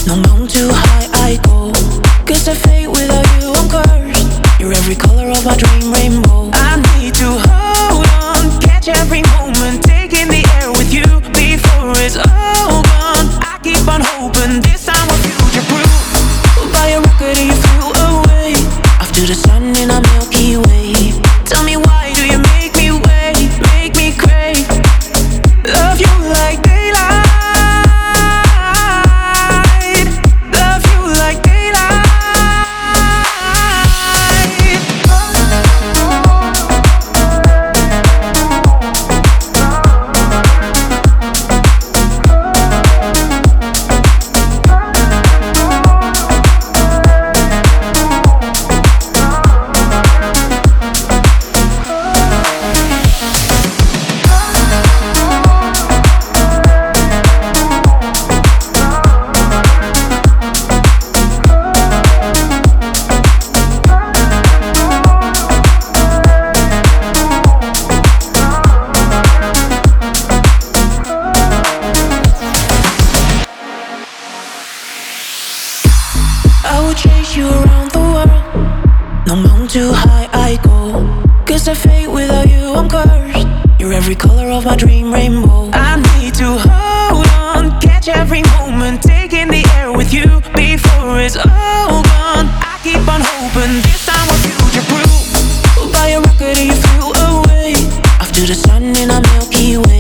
No mountain too high I go. Guess I fade without you, I'm cursed. You're every color of my dream rainbow. I need to hold on, catch every moment, taking the air with you before it's all gone. I keep on hoping this time we're future proof. Buy a rocket and you flew away off to the sun in a Milky Way. Tell me why do you make me wait, make me crave? Love you like daylight. Love you like daylight. I will chase you around the world. No mountain too high I go. Guess I fade without you, I'm cursed. You're every color of my dream rainbow. I need to hold on, catch every moment, taking the air with you before it's all gone. I keep on hoping this time we're future proof. Buy a rocket and you flew away off to the sun in a Milky Way.